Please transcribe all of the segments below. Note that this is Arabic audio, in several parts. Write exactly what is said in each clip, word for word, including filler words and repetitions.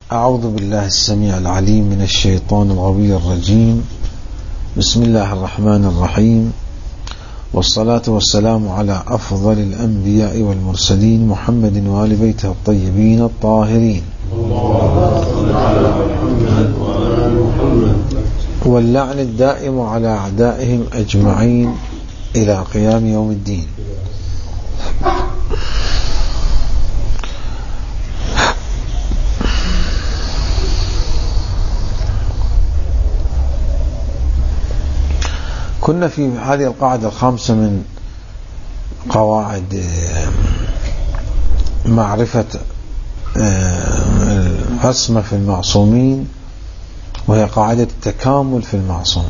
أعوذ بالله السميع العليم من الشيطان الغوي الرجيم. بسم الله الرحمن الرحيم، والصلاة والسلام على أفضل الأنبياء والمرسلين محمد وآل بيته الطيبين الطاهرين، واللعن الدائم على أعدائهم أجمعين إلى قيام يوم الدين. كنا في هذه القاعدة الخامسة من قواعد معرفة العصمة في المعصومين، وهي قاعدة التكامل في المعصوم.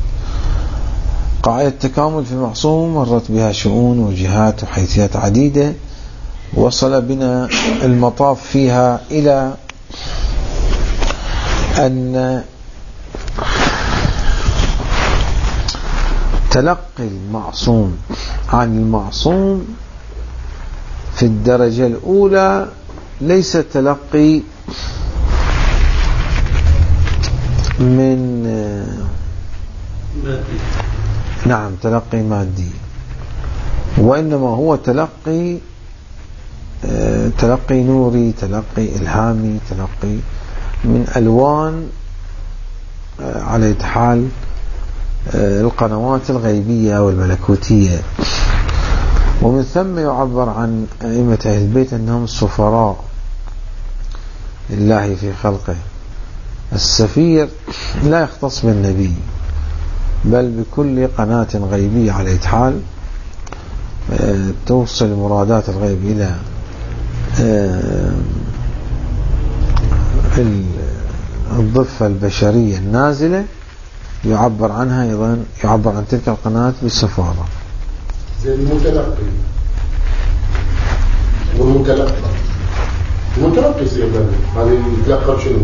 قاعدة التكامل في المعصوم مرت بها شؤون وجهات وحيثيات عديدة، وصل بنا المطاف فيها إلى أن تلقي المعصوم عن المعصوم في الدرجة الأولى ليس تلقي من مادي. نعم، تلقي مادي، وإنما هو تلقي تلقي نوري، تلقي إلهامي، تلقي من ألوان على حال القنوات الغيبية والملكوتية. ومن ثم يعبر عن أئمة أهل البيت أنهم سفراء الله في خلقه. السفير لا يختص بالنبي، بل بكل قناة غيبية على حال توصل مرادات الغيب إلى الضفة البشرية النازلة، يعبر عنها أيضا، يعبر عن تلك القناة بالسفارة. زي المتلقي والمتلقى. المتلقي سيبان هذا يتلقى شنو؟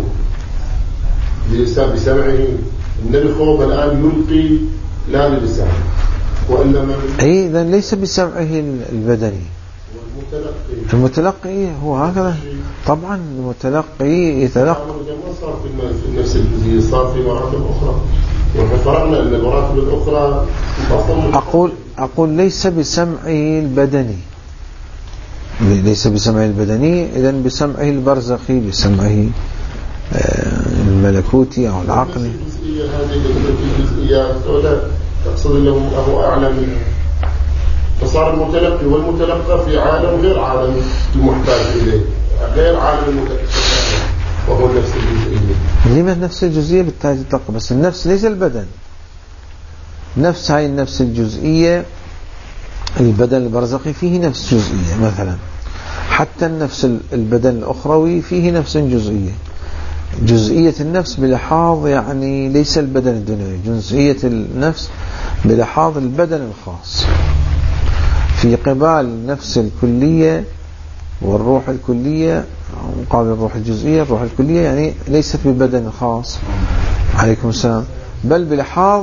بسمعه. النبي خوف الآن يلقي لا بلسانه، وإنما أي إذن ليس بسمعه البدني. والمتلقي المتلقي هو هكذا طبعا. المتلقي يتلقى صار في نفس الجزئية، صار في مراتب أخرى، وفرقنا أن المراتب الأخرى أقول أقول ليس بسمعه البدني، ليس بسمعه البدني، إذن بسمعه البرزخي، بسمعه الملكوتي أو العقلي. هذه الجزئيات ولا تقصد له هو أعلى منها، فصار المتلقي والمتلقى في عالم غير عالم المحتاج إليه، غير عالم المتلقي، وهو نفس الجزئية. لما نفس الجزئية بالتالي تلقى، بس النفس ليس البدن. نفس هاي النفس الجزئية، البدن البرزخي فيه نفس جزئية مثلا، حتى النفس البدن الأخروي فيه نفس جزئية. جزئية النفس بلحاظ يعني ليس البدن الدنيوي، جزئية النفس بلحاظ البدن الخاص، في قبال النفس الكلية والروح الكلية مقابل الروح الجزئية. الروح الكلية يعني ليست ببدن خاص، عليكم السلام، بل بلحاظ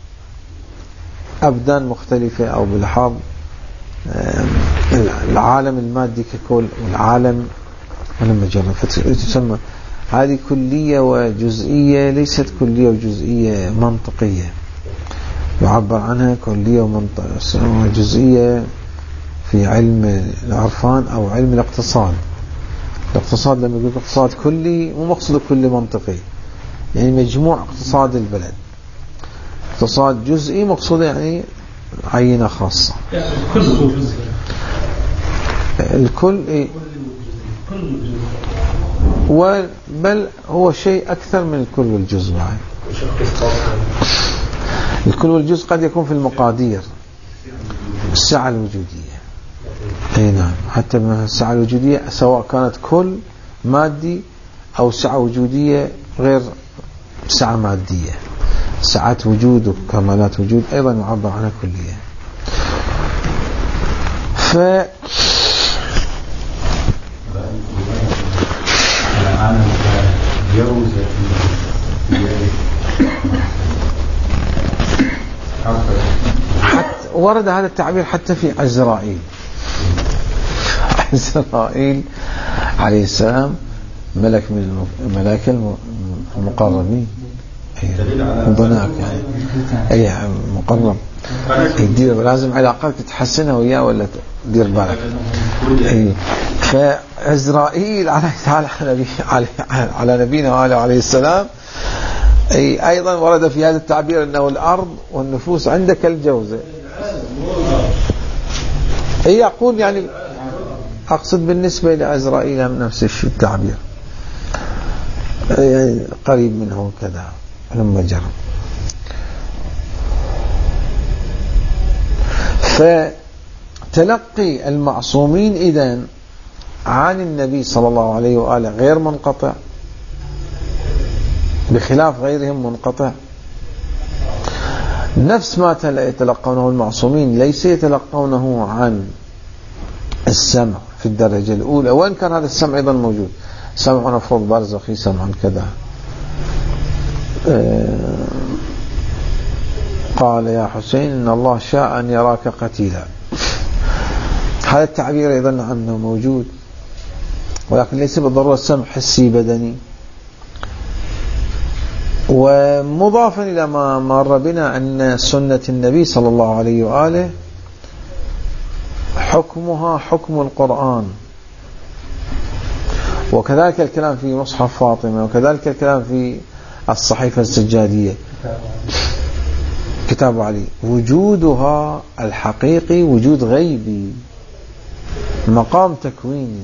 أبدان مختلفة، أو بلحاظ العالم المادي ككل، والعالم ولما جرى تسمى هذه كلية وجزئية، ليست كلية وجزئية منطقية يعبر عنها كلية وجزئية في علم العرفان أو علم الاقتصاد. الاقتصاد لما يقول اقتصاد كلي مو مقصود كلي منطقي، يعني مجموع اقتصاد البلد. اقتصاد جزئي مقصود يعني عينة خاصة. الكل الكل إيه؟ بل هو شيء أكثر من الكل والجزء معي. الكل والجزء قد يكون في المقادير، السعة الوجودية. أي نعم، حتى من السعة الوجودية سواء كانت كل مادي أو سعة وجودية غير سعة مادية، سعة وجود وكمالات وجود أيضا يعبر عنها كلية. ف حتى ورد هذا التعبير حتى في عزرائيل. عزرائيل عليه السلام ملك من الملائكة المقربين، ضناك يعني أي مقرب يدير، لازم علاقات تحسنها وياه ولا تدير بالك. أي فعزرائيل عليه تعالى على, على نبينا وآله عليه السلام أي أيضا ورد في هذا التعبير أنه الأرض والنفوس عندك الجوزة. أي يقول يعني أقصد بالنسبة لعزرائيل نفس الشيء التعبير يعني قريب منه كذا لما جرى. فتلقي المعصومين إذن عن النبي صلى الله عليه وآله غير منقطع بخلاف غيرهم منقطع. نفس ما يتلقونه المعصومين ليس يتلقونه عن السمع في الدرجة الأولى، وإن كان هذا السمع أيضا موجود، سمع نفرض برزخي، سمع كذا. قال يا حسين إن الله شاء أن يراك قتيلا، هذا التعبير أيضا عنه موجود، ولكن ليس بالضرورة سمع حسي بدني. ومضافا إلى ما مر بنا أن سنة النبي صلى الله عليه وآله حكمها حكم القرآن، وكذلك الكلام في مصحف فاطمة، وكذلك الكلام في الصحيفة السجادية كتاب علي، وجودها الحقيقي وجود غيبي مقام تكويني.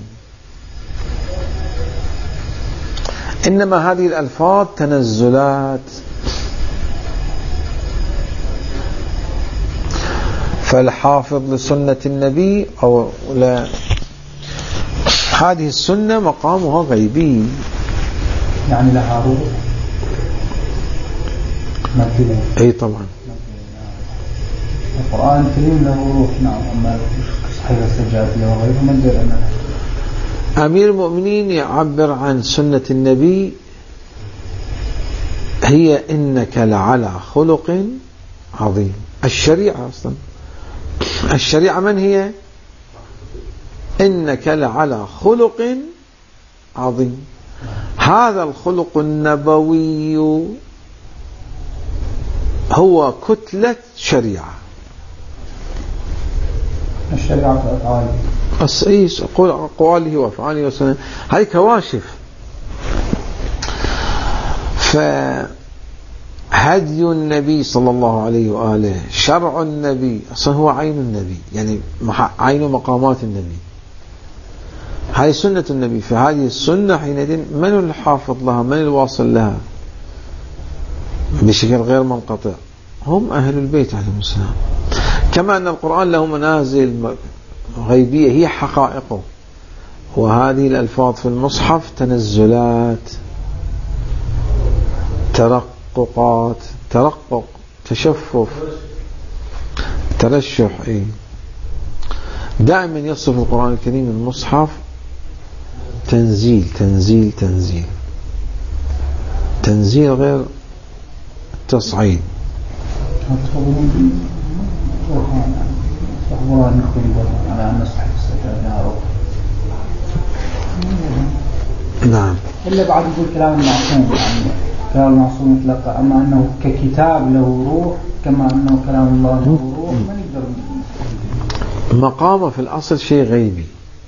إنما هذه الألفاظ تنزلات، فالحافظ لسنة النبي أو لا، هذه السنة مقامها غيبي يعني لها روح. أي طبعا القرآن الكريم له روح، نعم، أما صحيح السجادية وغيره ما ندري عنها. أمير المؤمنين يعبر عن سنة النبي هي إنك لعلى خلق عظيم. الشريعة أصلا الشريعة من هي؟ إنك لعلى خلق عظيم. هذا الخلق النبوي هو كتلة شريعة. الشريعة أفعاله أسئيس أقواله وأفعاله وسنة، هذه كواشف. فهدي النبي صلى الله عليه وآله، شرع النبي أصلا هو عين النبي، يعني عين مقامات النبي، هذه سنة النبي. فهذه السنة حينئذ من الحافظ لها، من الواصل لها بشكل غير منقطع؟ هم أهل البيت عليهم السلام. كما أن القرآن له منازل غيبية هي حقائقه، وهذه الألفاظ في المصحف تنزلات، ترققات، ترقق، تشفف، ترشح. إيه؟ دائما يصف القرآن الكريم المصحف تنزيل تنزيل تنزيل تنزيل غير تصعيد. نعم. إلا بعد يقول كلام المعصوم، يعني كلام المعصوم يتلقى، أما أنه ككتاب له روح كما أنه كلام الله له روح ما نقدر. مقامه في الأصل شيء غيبي،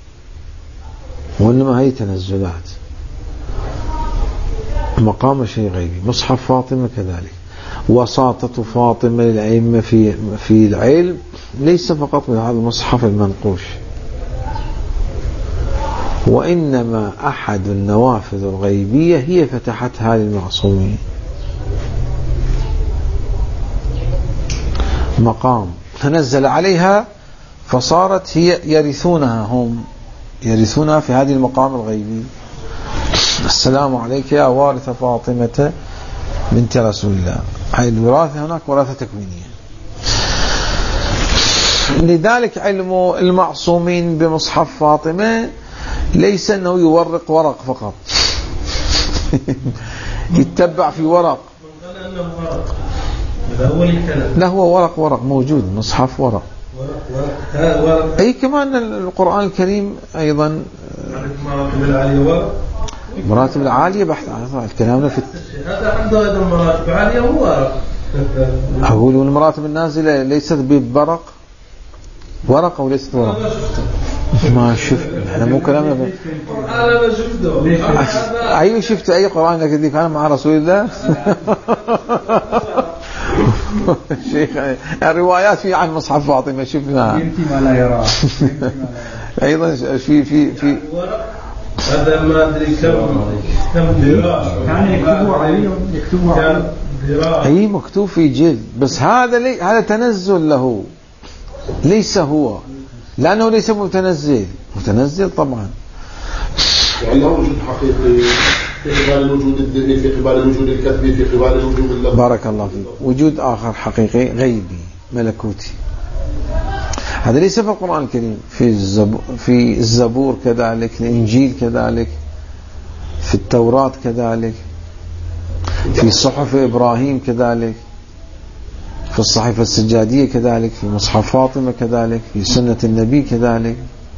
وإنما هي تنزلات. مقامه شيء غيبي. مصحف فاطمة كذلك. وساطة فاطمة للأئمة في في العلم ليس فقط من هذا المصحف المنقوش، وإنما أحد النوافذ الغيبية هي فتحتها للمعصومين. مقام تنزل عليها فصارت هي يرثونها، هم يرثونها في هذه المقام الغيبي. السلام عليك يا وارث فاطمة بنت رسول الله. هاي الوراثة هناك وراثة تكوينية. لذلك علم المعصومين بمصحف فاطمة ليس أنه يورق ورق فقط يتبع في ورق، لا هو ورق ورق موجود، مصحف ورق. أي كمان القرآن الكريم أيضا مراتب العالية بحث عن الكلام في هذا عنده أيضا مراتب عالية هو أقول المراتب النازلة ليست ببرق ورقة وليست ورقة ما شفت أنا مو كلامنا ب... أنا ما شفته أيوة شفت أي قرآن لك كان مع رسول الله شيخ الروايات في عن مصحف فاطمة شفناها يمتي ما لا يرى أيضا في في في هذا ما أدري كم كم ذراع كان يكتبوا عليه يكتبوا عليه أي مكتوب في جلد بس هذا لي هذا تنزل له ليس هو لأنه ليس متنزل متنزل طبعا يعني وجود حقيقي في قبال الوجود الذهني في قبال الوجود الكتبي في قبال الوجود اللفظي. بارك الله فيك. وجود آخر حقيقي غيبي ملكوتي هذا ليس في القرآن الكريم في الزبور, في الزبور كذلك الإنجيل كذلك في التوراة كذلك في صحف إبراهيم كذلك في الصحيفة السجادية كذلك في مصحف فاطمة كذلك في سنة النبي كذلك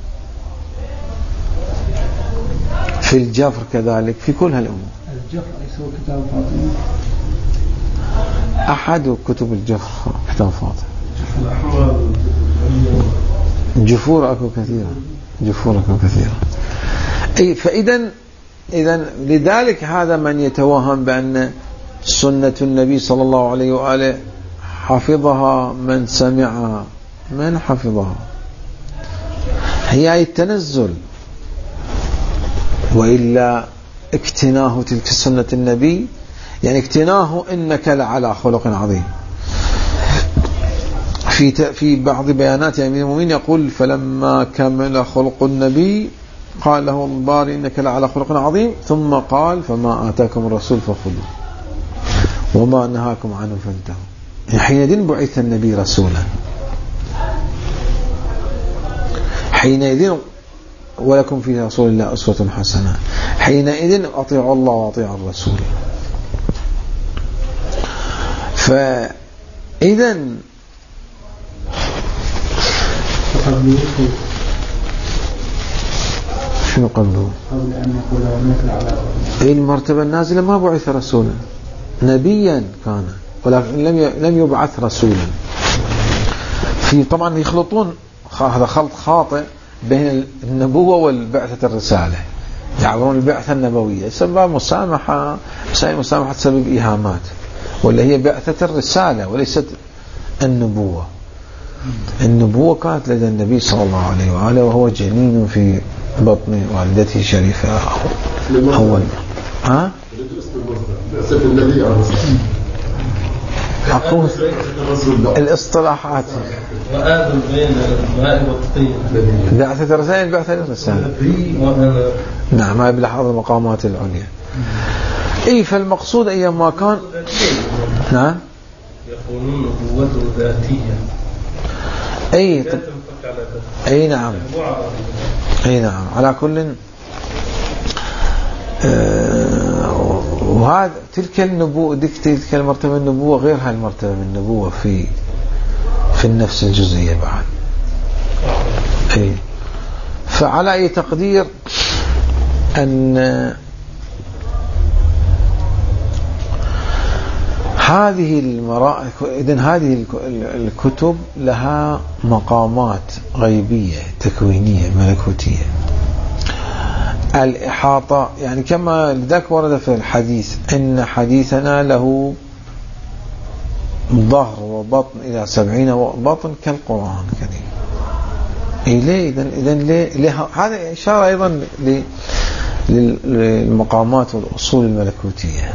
في الجفر كذلك في كل هالأمور. الجفر ليس هو كتاب فاطمة أحد كتب الجفر كتاب فاطمة جفور أكو كثيرة جفور أكو كثيرة أي فإذا إذا لذلك هذا من يتوهم بأن سنة النبي صلى الله عليه وآله حفظها من سمعها من حفظها هي التنزل وإلا اكتناه تلك سنة النبي يعني اكتناه إنك لعلى خلق عظيم. في في بعض بيانات أمير المؤمنين يقول فلما كمل خلق النبي قال له الباري إنك لعلى خلق عظيم ثم قال فما آتاكم الرسول فخذوه وما نهاكم عنه فانتهوا. حينئذ بعث النبي رسولا حينئذ ولكم في رسول الله أسوة حسنة حينئذ أطيعوا الله وأطيعوا الرسول. فإذا شنو قبله؟ قبل أن يقول مثل على أي المرتبة النازلة ما بعث رسولا نبيا كان ولكن لم لم يبعث رسولا. في طبعا يخلطون هذا خلط خاطئ بين النبوة والبعثة الرسالة يعبرون البعثة النبوية سبب مسامحة مسامحة سبب إيهامات ولا هي بعثة الرسالة وليست النبوة. النبوة كانت لدى النبي صلى الله عليه وآله وهو جنين في بطن والدته الشريفة أول ها أقول الاصطلاحات وآدم بين الماء والطين بعثة الرسالة بعثة الرسالة نعم ما بلحظ المقامات العليا. إيه فالمقصود أيما كان نعم يقولون نبوته ذاتية أي طب... أي نعم أي نعم على كل آه... وهذا تلك النبوة تلك المرتبة النبوة غير هاي المرتبة من النبوة في في النفس الجزئية بعد. أي فعلى أي تقدير أن هذه المرا... إذن هذه الكتب لها مقامات غيبية تكوينية ملكوتية. الإحاطة يعني كما لذلك ورد في الحديث إن حديثنا له ظهر وبطن إلى سبعين بطن كالقرآن الكريم. إيه إذن إذن ليه هذا إشارة أيضا للمقامات والأصول الملكوتية.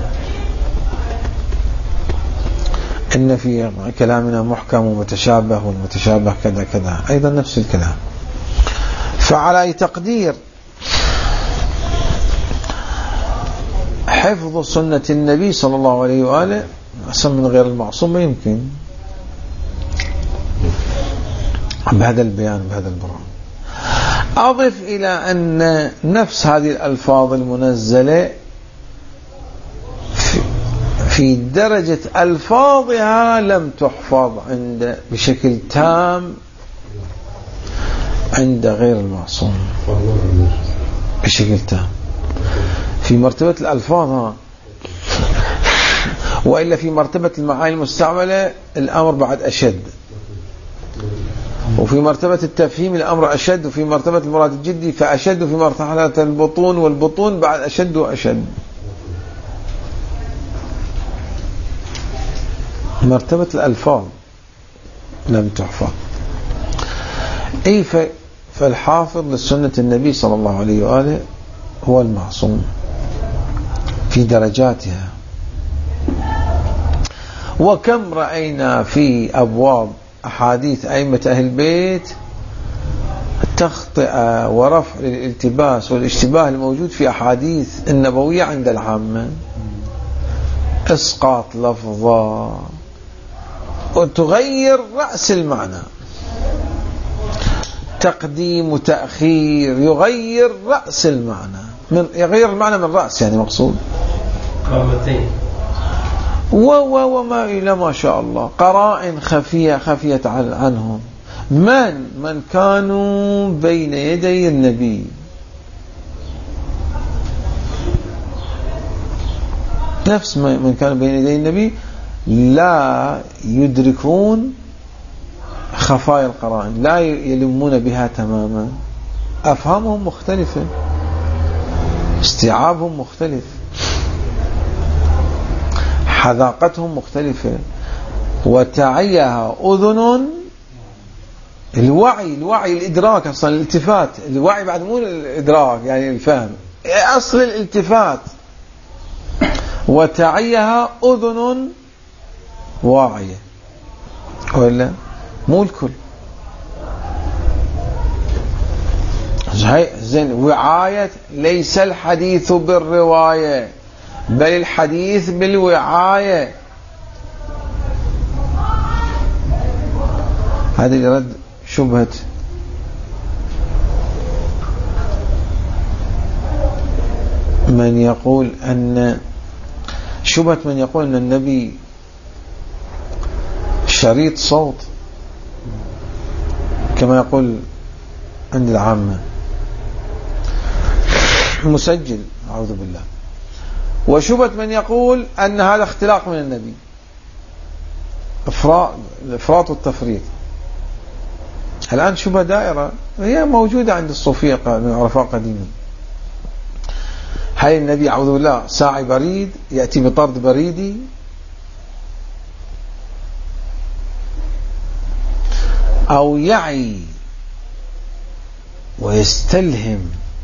إن في كلامنا محكم ومتشابه والمتشابه كذا كذا أيضا نفس الكلام. فعلى أي تقدير حفظ سنة النبي صلى الله عليه وآله أحسن من غير المعصوم يمكن بهذا البيان بهذا البرهان. أضف إلى أن نفس هذه الألفاظ المنزلة في درجة ألفاظها لم تحفظ عند بشكل تام عند غير المعصوم بشكل تام. في مرتبة الألفاظ ها. وإلا في مرتبة المعاني المستعملة الأمر بعد أشد، وفي مرتبة التفهيم الأمر أشد، وفي مرتبة المراد الجدي فأشد، وفي مرحلة البطون والبطون بعد أشد وأشد. مرتبة الألفاظ لم تحفظ. أي فالحافظ للسنة النبي صلى الله عليه وآله هو المعصوم في درجاتها. وكم رأينا في أبواب أحاديث أئمة أهل البيت تخطئة ورفع للالتباس والاشتباه الموجود في أحاديث النبوية عند العامة، إسقاط لفظة وتغير رأس المعنى، تقديم وتأخير يغير رأس المعنى، من يغير المعنى من رأس يعني مقصود قامتين و و وما إلى ما شاء الله قرائن خفية خفية عنهم. من من كانوا بين يدي النبي، نفس من كانوا بين يدي النبي لا يدركون خفايا القرائن، لا يلمون بها تماما، أفهامهم مختلفة، استيعابهم مختلف، حذاقتهم مختلفة، وتعيها أذن الوعي، الوعي الإدراك أصلا الالتفات، الوعي بعد مو الإدراك يعني الفهم، أصل الالتفات، وتعيها أذن واعية، ولا مو الكل. زين وعاية ليس الحديث بالرواية بل الحديث بالوعاية. هذا يرد شبهة من يقول أن شبهة من يقول أن النبي شريط صوت كما يقول عند العامة، مسجل أعوذ بالله. وشبهة من يقول أن هذا اختلاق من النبي، الإفراط والتفريط. الآن شبهة دائرة هي موجودة عند الصوفية من عرفاء قديما. هل النبي أعوذ بالله ساعي بريد يأتي بطرد بريدي، أو يعي ويستلهم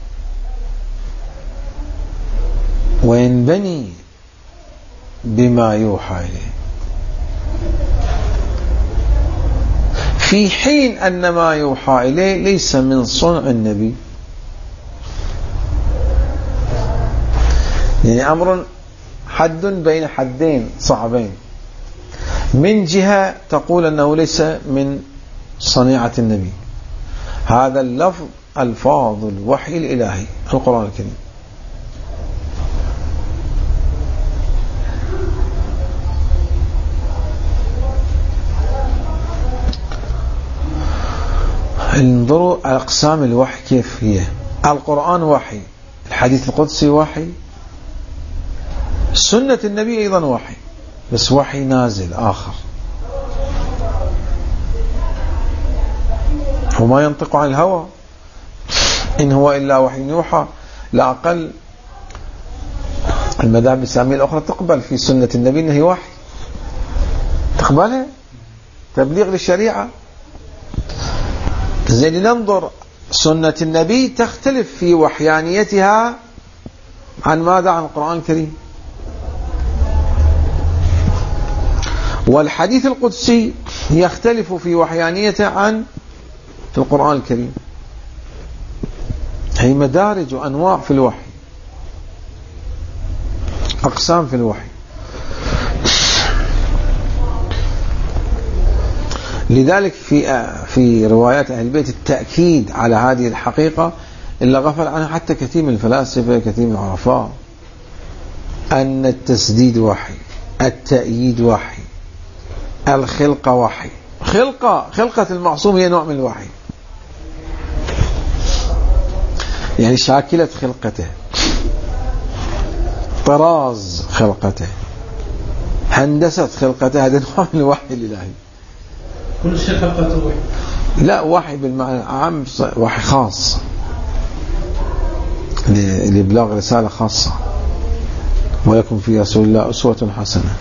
وينبني بما يوحى إليه، في حين أن ما يوحى إليه ليس من صنع النبي. يعني أمر حد بين حدين صعبين، من جهة تقول أنه ليس من صنيعة النبي، هذا اللفظ ألفاظ الوحي الإلهي القرآن الكريم، انظروا أقسام الوحي كيف هي. القرآن وحي، الحديث القدسي وحي، سنة النبي أيضا وحي، بس وحي نازل آخر، وما ينطق عن الهوى إن هو إلا وحي يوحى. لا أقل المذاهب الإسلامية الأخرى تقبل في سنة النبي أنه وحي، تقبلها تبليغ للشريعة. زين ننظر سنة النبي تختلف في وحيانيتها عن ماذا؟ عن القرآن الكريم. والحديث القدسي يختلف في وحيانيته عن في القرآن الكريم. هي مدارج وأنواع في الوحي، أقسام في الوحي. لذلك في في روايات أهل البيت التأكيد على هذه الحقيقة اللي غفل عنها حتى كثير من الفلاسفة، كثير من العرفاء، أن التسديد وحي، التأييد وحي، الخلقة وحي. خلقة خلقة المعصوم هي نوع من الوحي، يعني شاكلة خلقته. طراز خلقته، هندسة خلقته، هذا نوع من الوحي الإلهي. كل شيء خلقته وحي؟ لا، وحي بالمعنى عام، وحي خاص لإبلاغ رسالة خاصة. ولكم في رسول الله أسوة حسنة.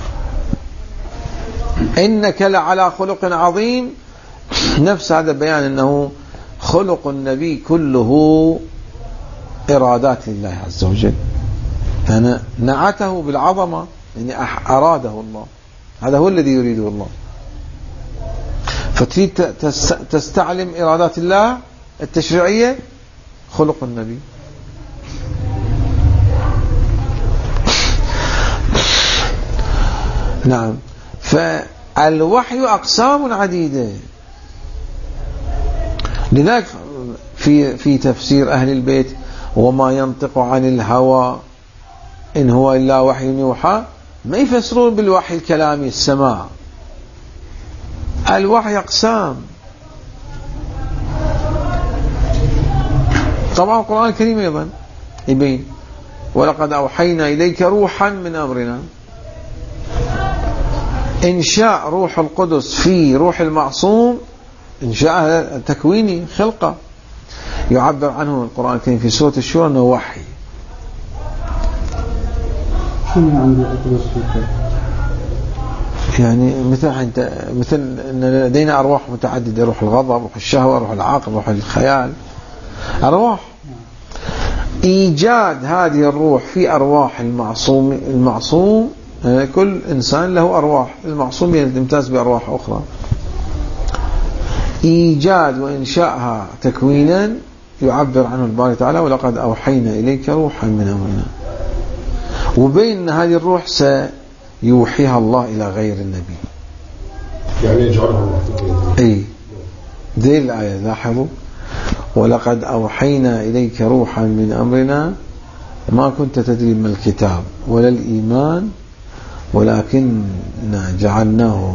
إنك لعلى خلق عظيم، نفس هذا بيان أنه خلق النبي كله إرادات لله عز وجل، يعني نعته بالعظمة، يعني أراده الله، هذا هو الذي يريده الله. فتريد تستعلم إرادات الله التشريعية، خلق النبي. نعم. فالوحي أقسام عديدة، لذلك في في تفسير أهل البيت وما ينطق عن الهوى إن هو إلا وحي يوحى، ما يفسرون بالوحي الكلامي السماع. الوحي أقسام. طبعا القرآن الكريم أيضا يبين ولقد أوحينا إليك روحا من أمرنا. إنشاء روح القدس في روح المعصوم إنشاء تكويني خلقة، يعبر عنه القرآن الكريم في سورة الشورى أنه وحي. شنو عن روح القدس في؟ يعني مثل انت مثل ان لدينا ارواح متعدده، روح الغضب، روح الشهوه، روح العقل، روح الخيال، ارواح. ايجاد هذه الروح في ارواح المعصوم المعصوم كل انسان له ارواح، المعصوم يمتاز بارواح اخرى. ايجاد وانشائها تكوينا يعبر عنه الباري تعالى ولقد اوحينا اليك روحا من امرنا. وبين هذه الروح سيوحيها الله إلى غير النبي، يعني يجعلها الله. أي ذي الآية لاحظوا ولقد أوحينا إليك روحا من أمرنا ما كنت تدري ما الكتاب ولا الإيمان ولكننا جعلناه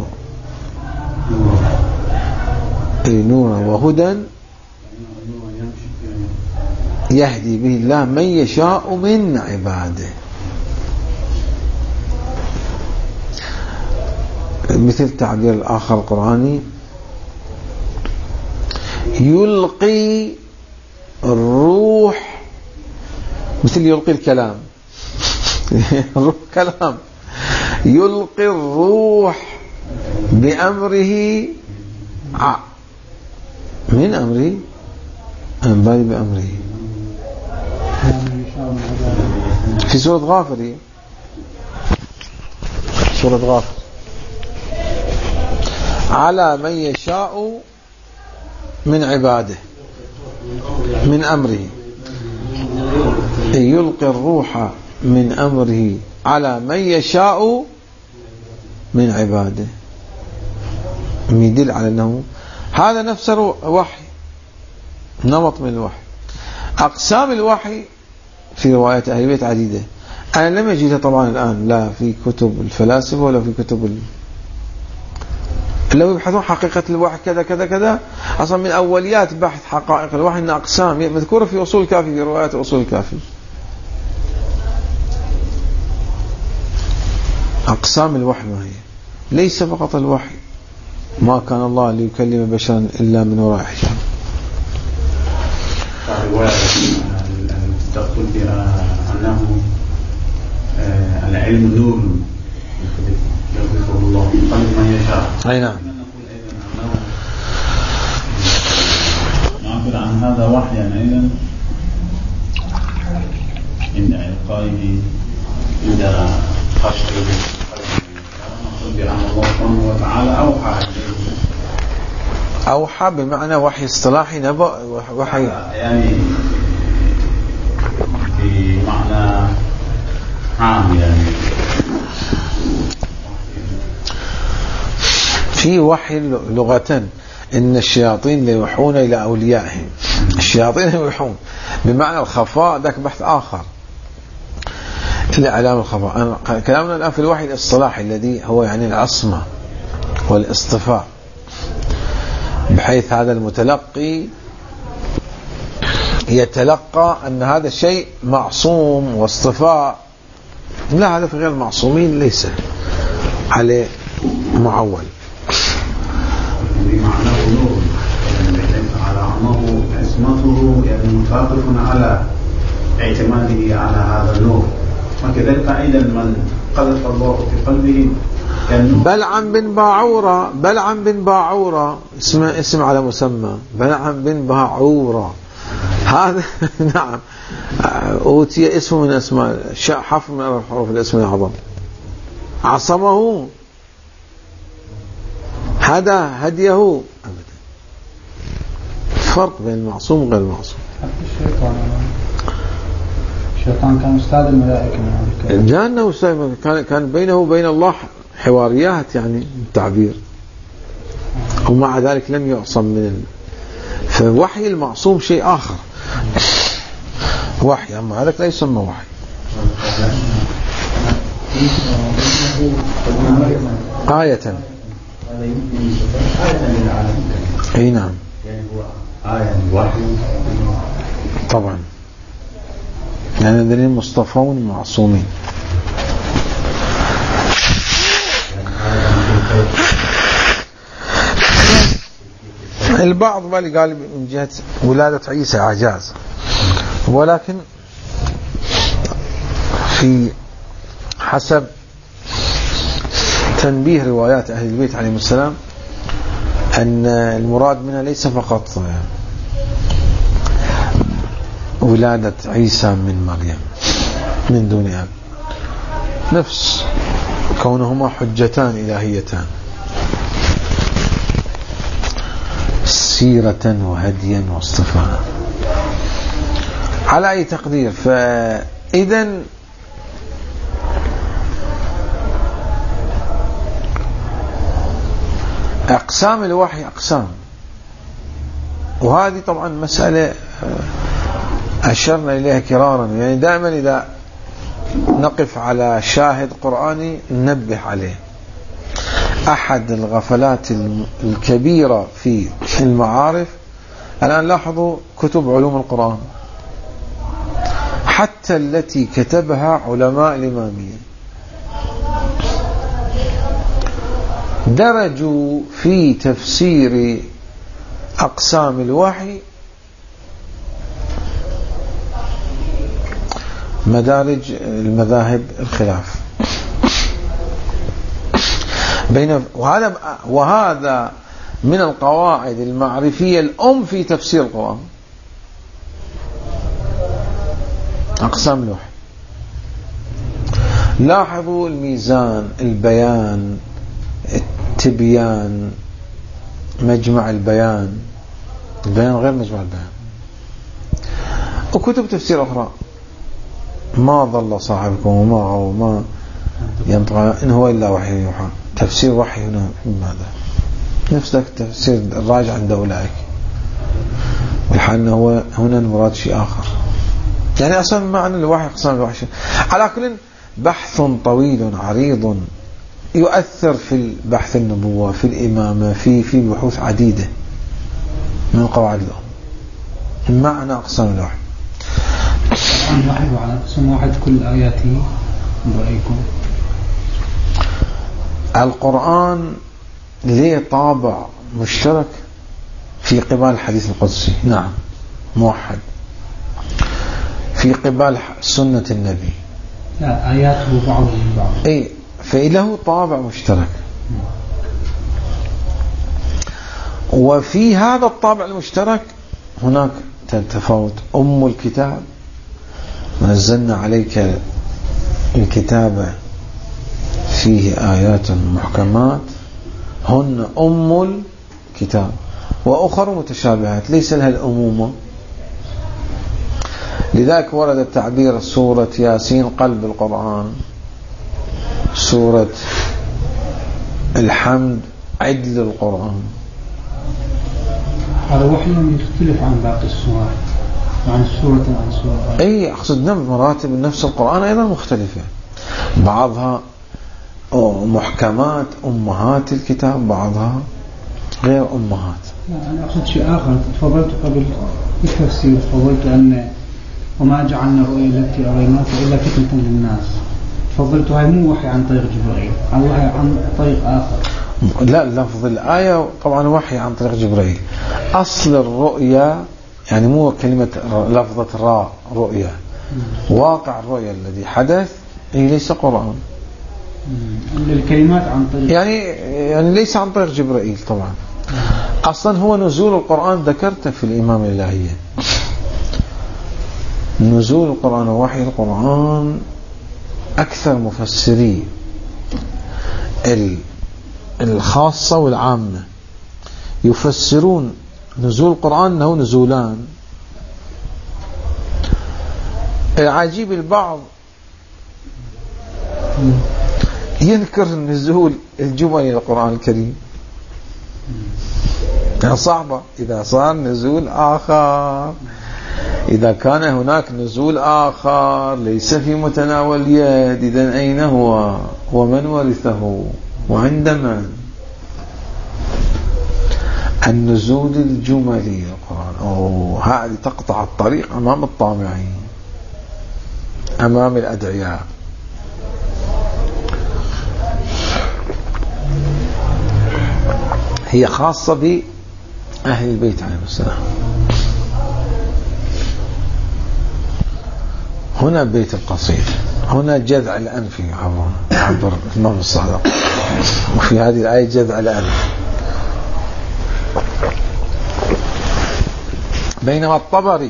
نورا وهدى يهدي به الله من يشاء من عباده. مثل تعبير الآخر القرآني يلقي الروح، مثل يلقي الكلام الروح كلام، يلقي الروح بأمره من أمره أنبالي بأمره في سورة غافر، سورة غافر على من يشاء من عباده من أمره، يلقي الروح من أمره على من يشاء من عباده، يدل على أنه هذا نفسه وحي، نمط من الوحي. أقسام الوحي في روايات أهل البيت عديدة، أنا لم أجدها طبعا الآن لا في كتب الفلاسفة ولا في كتب ال... لو يبحثون حقيقة الوحي كذا كذا كذا، أصلا من أوليات بحث حقائق الوحي أن أقسام مذكورة في أصول الكافي، في روايات أصول الكافي. أقسام الوحي ما هي؟ ليس فقط الوحي، ما كان الله ليكلم بشرا إلا من وراء حجاب. الرواية تقول بأنه العلم نور يغفر الله قلب من يشاء. أي نعم. نعبر عن هذا وحيا أيضا عند إلقائه عند خشيه، نقول بأن الله سبحانه وتعالى أوحى أوحى بمعنى وحي اصطلاحي، نبأ وحي يعني بمعنى عام. يعني في وحي لغة إن الشياطين ليوحون إلى أوليائهم، الشياطين يوحون بمعنى الخفاء، ذاك بحث آخر الإعلام الخفاء. كلامنا الآن في الوحي الاصطلاحي الذي هو يعني العصمة والاصطفاء، بحيث هذا المتلقي يتلقى أن هذا الشيء معصوم واصطفاء لا، هذا في غير المعصومين ليس عليه معول. معناه نور على أنه عصمته يعني متوقف على اعتماده على هذا النور، وكذلك أيضا من قذف الله في قلبه بلعم بن باعورة. بلعم بن باعورة اسمه اسم على مسمى، بلعم بن باعورة هذا نعم أوتي اسمه من اسماء حرف من حروف الاسم الأعظم، عصمه هدى هديه أبدا. فرق بين المعصوم وغير المعصوم. الشيطان الشيطان كان أستاذ الملائكة، جاءنا أستاذ، كان كان بينه وبين الله حواريات يعني التعبير، ومع ذلك لم يعصم من ال... فوحي المعصوم شيء آخر، وحي، أما هذا لا يسمى وحي. آية أي نعم، يعني هو آية وحي طبعا، يعني الذين مصطفون معصومين. البعض بالي قال من جهة ولادة عيسى إعجاز، ولكن في حسب تنبيه روايات أهل البيت عليهم السلام أن المراد منها ليس فقط ولادة عيسى من مريم من دون أب، نفس كونهما حجتان إلهيتان سيرة وهديا واصطفاء على أي تقدير. فإذن أقسام الوحي أقسام، وهذه طبعا مسألة أشرنا إليها كرارا، يعني دائما إذا نقف على شاهد قرآني ننبه عليه. أحد الغفلات الكبيرة في المعارف الآن، لاحظوا كتب علوم القرآن حتى التي كتبها علماء الإمامية درجوا في تفسير أقسام الوحي مدارج المذاهب الخلاف بين، وهذا وهذا من القواعد المعرفية الأم في تفسير القرآن. أقسام الوحي، لاحظوا الميزان، البيان، التبيان، مجمع البيان، البيان غير مجمع البيان، وكتب تفسير أخرى، ما ضل صاحبكم وما غوى ما ينطق إن هو إلا وحي يوحى. تفسير وحي هنا ماذا؟ نفس ذاك التفسير الراجع عند أولئك، والحال هو هنا المراد شيء آخر. يعني أصلا معنى الوحي أقسام الوحي على كل بحث طويل عريض يؤثر في بحث النبوة، في الإمامة، في في بحوث عديدة من قواعد الأم. معنى أقسام الوحي القرآن واحد وعلى قسم واحد كل آياته برأيكم؟ القرآن ليه طابع مشترك في قبال الحديث القدسي، نعم موحد، في قبال سنة النبي، لا آياته بعض من بعض، أي فله طابع مشترك. وفي هذا الطابع المشترك هناك تفاوت. أم الكتاب نزلنا عليك الكتاب فيه آيات محكمات هن أم الكتاب، وأخر متشابهات ليس لها الأمومة. لذلك ورد التعبير سورة ياسين قلب القرآن، سورة الحمد عدل القرآن. هذا وحي يختلف عن باقي السور، عن السورة عن سورة. أي أقصد مراتب نفس القرآن أيضا مختلفة، بعضها محكمات أمهات الكتاب، بعضها غير أمهات. لا أنا أقصد شيء آخر. تفضلت قبل بالتفسير، تفضلت أن وما جعلنا الرؤيا التي أريناك إلا فتنة للناس. فضلت هاي مو وحي عن طريق جبريل، أو وحي عن طريق آخر. لا، لفظ الآية طبعا وحي عن طريق جبريل. أصل الرؤيا يعني مو كلمة لفظة راء رؤيا، واقع الرؤيا الذي حدث هي ليس قرآن. الكلمات عن طريق يعني يعني ليس عن طريق جبريل طبعا. أصلا هو نزول القرآن ذكرته في الإمام الإلهية. نزول القرآن ووحي القرآن أكثر مفسري الخاصة والعامة يفسرون نزول القرآن أنه نزولان. العجيب البعض ينكر النزول الجملي للقرآن الكريم، يعني صعبة. إذا صار نزول آخر، إذا كان هناك نزول آخر ليس في متناول اليد، إذن أين هو ومن ورثه وعند من؟ النزول الجملي للقرآن أو هذه تقطع الطريق أمام الطامعين، أمام الأدعياء. هي خاصة بأهل البيت عليهم السلام. هنا بيت القصيد، هنا جذع الأنف عبر الإمام الصادق، وفي هذه الآية جذع الأنف. بينما الطبري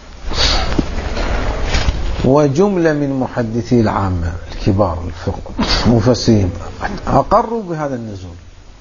وجملة من محدثي العامة الكبار الفقه مفسرين أقروا بهذا النزول.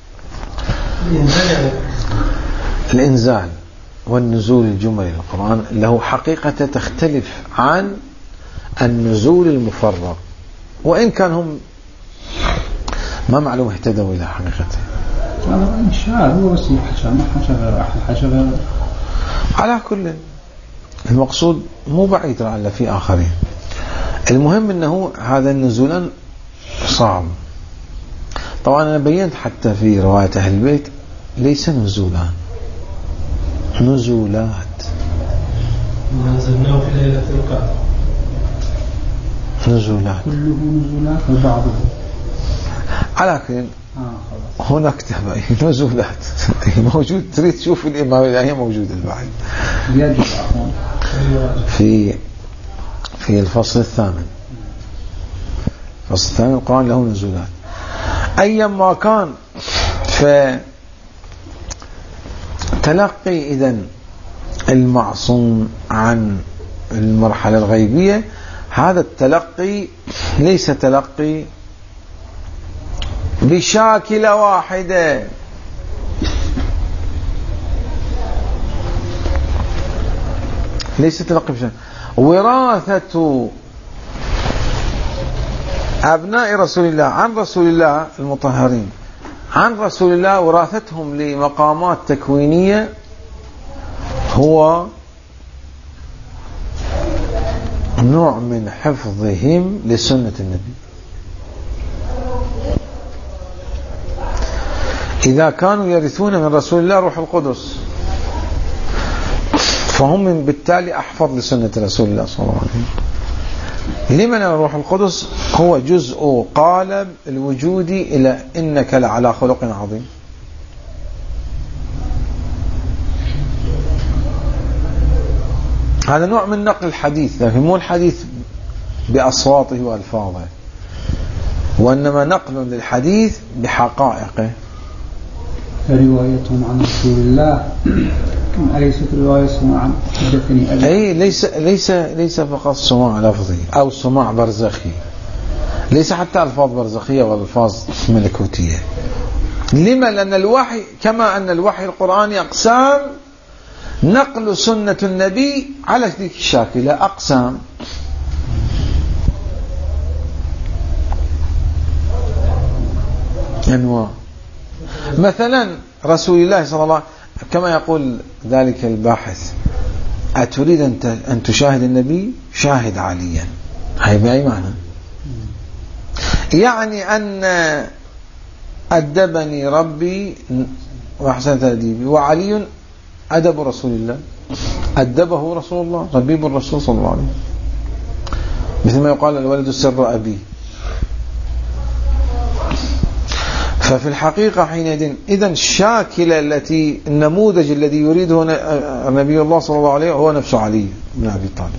الإنزال والنزول الجملي للقرآن له حقيقة تختلف عن النزول المفرغ، وإن كان هم ما معلوم اهتدوا إلى حقيقته. هذا إنشاء هو بس حشا ما حشا غير أحد حشا غير. على كل المقصود مو بعيد لعل في آخرين. المهم أنه هذا النزولان صعب. طبعا أنا بينت حتى في رواية أهل البيت ليس نزولان، نزولات. نزلناه في ليلة القدر. نزولات كله نزولات وبعضه على كل. آه هناك تبعي نزولات موجود. تريد تشوف الإمام الإلهي موجود البعض في في الفصل الثامن. الفصل الثامن القرآن له نزولات أيما كان. فتلقي إذن المعصوم عن المرحلة الغيبية، هذا التلقي ليس تلقي بشاكلة واحدة، ليس تلقي بشاكلة. وراثة أبناء رسول الله عن رسول الله المطهرين عن رسول الله، وراثتهم لمقامات تكوينية هو نوع من حفظهم لسنة النبي. إذا كانوا يرثون من رسول الله روح القدس، فهم بالتالي أحفظ لسنة رسول الله صلى الله عليه وسلم. لمن روح القدس هو جزء قالب الوجود إلى إنك لعلى خلق عظيم. هذا نوع من نقل الحديث، لكن مو الحديث بأصواته وألفاظه، وإنما نقل للحديث بحقائقه. روايتهم عن رسول الله أليست رواية سماع حدثني أبي؟ أي ليس ليس ليس فقط سماع لفظي أو سماع برزخي، ليس حتى ألفاظ برزخية والألفاظ ملكوتية. لما؟ لأن الوحي كما أن الوحي القرآني أقسام، نقل سنة النبي على ذلك الشاكل أقسام. أنواع. مثلا رسول الله صلى الله عليه وسلم كما يقول ذلك الباحث: أتريد أن تشاهد النبي؟ شاهد عليا. هاي بأي معنى؟ يعني أن أدبني ربي وأحسن تأديبي، وعلي أدب رسول الله، أدبه رسول الله، ربيب الرسول صلى الله عليه وسلم. مثل ما يقال الولد سر أبي، ففي الحقيقة حينئذ إذن الشاكلة التي النموذج الذي يريده نبي الله صلى الله عليه هو نفس علي بن أبي طالب.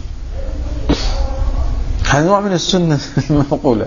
هذا نوع من السنة المنقولة.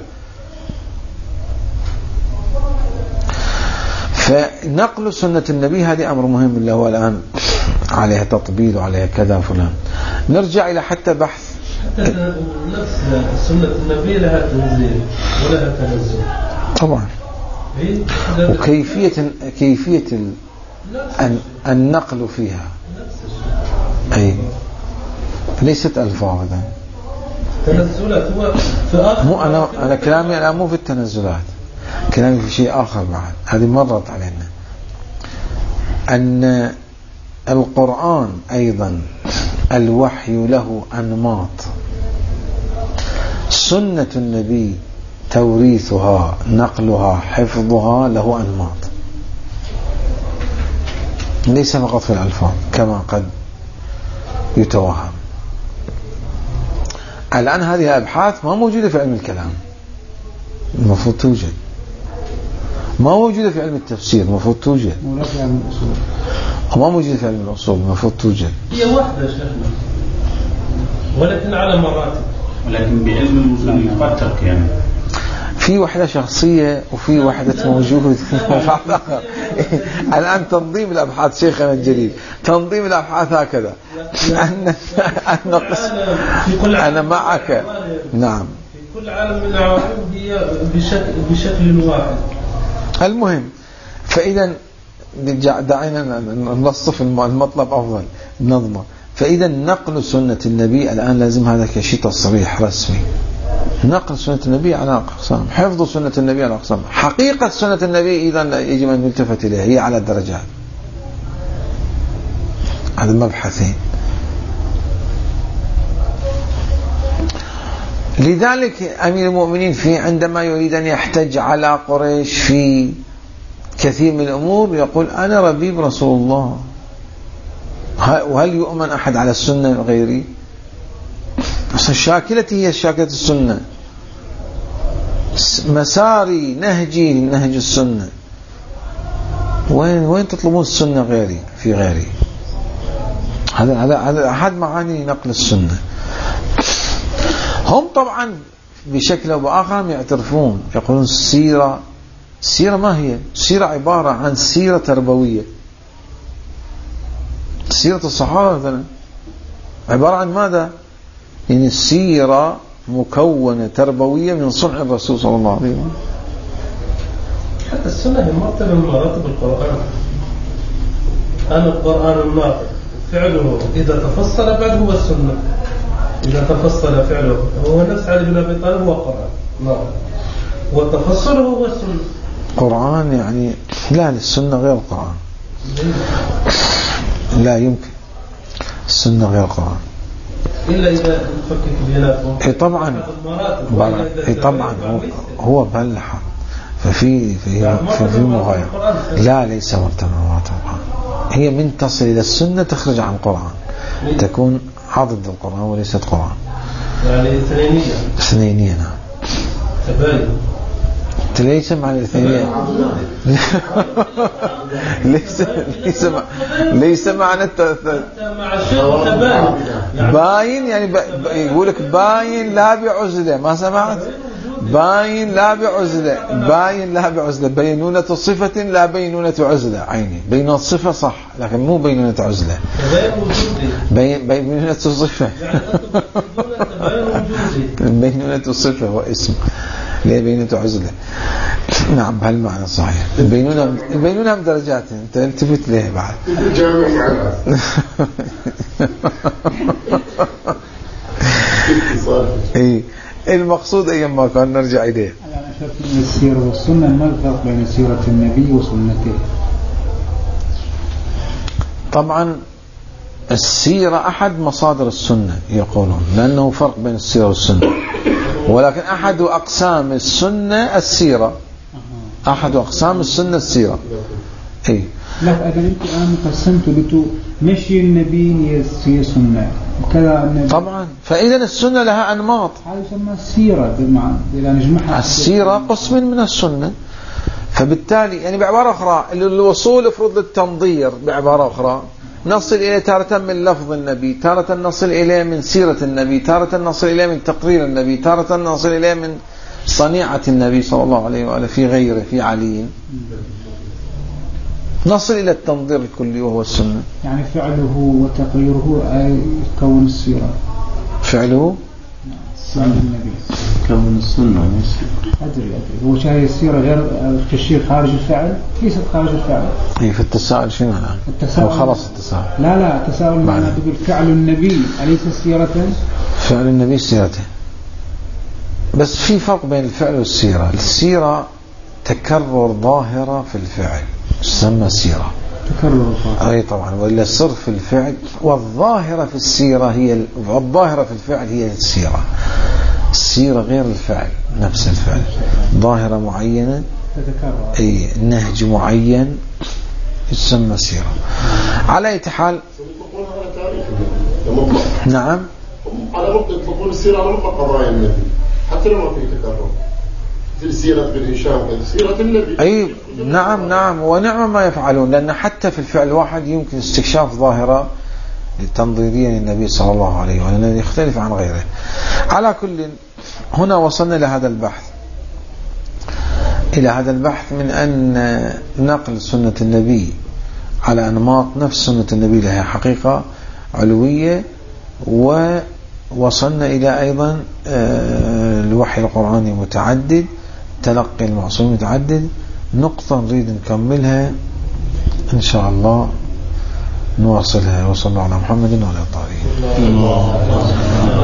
فنقل سنة النبي هذه أمر مهم اللي هو الآن عليها تطبيل وعليها كذا فلان. نرجع إلى حتى بحث حتى نفس سنة النبي لها تنزيل ولها تنزل طبعا، وكيفية كيفية النقل فيها أي ليست ألفاظا تنزلات. هو في آخر مو أنا أنا كلامي أنا مو في التنزلات، كلامي في شيء آخر بعد. هذه مرت علينا أن القرآن أيضا الوحي له أنماط. سنة النبي توريثها نقلها حفظها له أنماط، ليس فقط في الألفاظ كما قد يتوهم. الآن هذه أبحاث ما موجودة في علم الكلام، المفروض توجد. ما موجودة في علم التفسير، المفروض توجد. وما موجودة في علم الأصول، المفروض توجد. هي واحدة شيخنا ولكن على مراتب، ولكن بعلم الأصول يفتق يعني في وحدة شخصية وفي وحدة موجود. الآن تنظيم الأبحاث شيخنا الجليل، تنظيم الأبحاث هكذا أن أن أنا معك. نعم، في كل عالم من العوالم هي بشكل بشكل واحد. المهم، فإذا دعينا نصف المطلب أفضل نظمه. فإذا نقل سنة النبي الآن لازم هذا كشيء تصريح رسمي. نقل سنة النبي على أقسام، حفظ سنة النبي على أقسام، حقيقة سنة النبي إذا يجب أن نلتفت إليها، هي على درجات. هذا مبحثين. لذلك أمير المؤمنين في عندما يريد أن يحتج على قريش في كثير من الأمور يقول أنا ربيب رسول الله، وهل يؤمن أحد على السنة غيري؟ بس الشاكلة هي شاكلة السنة، مساري نهجي نهج السنة. وين وين تطلبون السنة غيري في غيري؟ هذا هذا هذا أحد معاني نقل السنة. هم طبعا بشكل أو بآخر يعترفون، يقولون السيرة السيرة ما هي؟ السيرة عبارة عن سيرة تربوية. سيرة الصحابة مثلا عبارة عن ماذا؟ يعني السيرة مكونة تربوية من صنع الرسول صلى الله عليه وسلم. حتى السنة هي مرتبة من مراتب القرآن. أنا القرآن الناطق فعله إذا تفصل بعد هو السنة، إذا تفصل فعله هو نفس علي بن أبي طالب هو قرآن ناطق، وتفصله هو السنة. قرآن يعني لا، السنة غير القرآن، لا يمكن. السنة غير القرآن إلا إذا نفكك بيناتهم. إيه طبعا، إيه طبعا هو, هو بلح ففي في في, في مغاير. لا، ليس مرتبة مرتبة، هي من تصل إلى السنة تخرج عن القرآن، تكون عضد القرآن وليست قرآن. يعني اثنينية. اثنينية نعم. تباين. ليس مع الاثنين. ليس ليس مع ليس معنى التثبيت. باين يعني يقولك باين لا بعزلة، ما سمعت؟ باين لا بعزلة، باين لا بعزلة، بينونة صفة لا بينونة عزلة. عيني بينونة صفة صح، لكن مو بينونة عزلة. بين بينونة صفة. بينونة صفة واسم لا بينونة عزلة. نعم بهالمعنى صحيح. البينونة البينونة بدرجات، انت التفت ليه بعد. اي المقصود ايما كان نرجع اليه. انا شفت من السيرة والسنة ما الفرق بين سيرة النبي وسنته؟ طبعا السيرة احد مصادر السنة يقولون، لانه فرق بين السيرة والسنة، ولكن احد اقسام السنة السيرة، احد اقسام السنة السيرة. اي لا، اذا انت الان قسمتوا لتو مشي النبي هي سنة وكذا النبي طبعا، فاذا السنة لها انماط. هذا يسمى السيرة بالمعنى اذا نجمعها. السيرة قسم من السنة، فبالتالي يعني بعبارة أخرى الوصول افرض للتنظير بعبارة أخرى نصل إليه تارة من لفظ النبي، تارة نصل إليه من سيرة النبي، تارة نصل إليه من تقرير النبي، تارة نصل إليه من صنيعة النبي صلى الله عليه وآله في غيره في علي، نصل إلى التنظير الكلي وهو السنة. يعني فعله وتقريره أي كون السيرة، فعله سنة النبي كون السنة. أدري أدري هو شاهد السيرة غير التشريع خارج الفعل، ليست خارج الفعل. إيه في التساؤل شنو الآن؟ التساؤل خلاص التساؤل. لا لا التساؤل معناه تقول فعل النبي أليس سيرة؟ فعل النبي سيرته، بس في فرق بين الفعل والسيرة. السيرة تكرر ظاهرة في الفعل تسمى سيرة، تكرر ظاهرة. أي طبعا، وإلا السر في الفعل، والظاهرة في السيرة هي الظاهرة في الفعل هي السيرة. السيرة غير الفعل نفس الفعل، ظاهرة معينة تتكرر، أي نهج معين يسمى سيرة. على أي حال نعم على مطلق يطلقون السيرة على مطلق قضايا النبي حتى لو ما في تكرر في سيرة بن هشام سيرة النبي. أي نعم نعم ونعم ما يفعلون، لأن حتى في الفعل واحد يمكن استكشاف ظاهرة تنظيرية للنبي صلى الله عليه وسلم يختلف عن غيره. على كل هنا وصلنا لهذا البحث إلى هذا البحث من أن نقل سنة النبي على أنماط نفس سنة النبي لها حقيقة علوية، ووصلنا إلى أيضا الوحي القرآني متعدد، تلقي المعصوم متعدد. نقطة نريد نكملها إن شاء الله نواصلها. وصلى الله على محمد وعلى آله.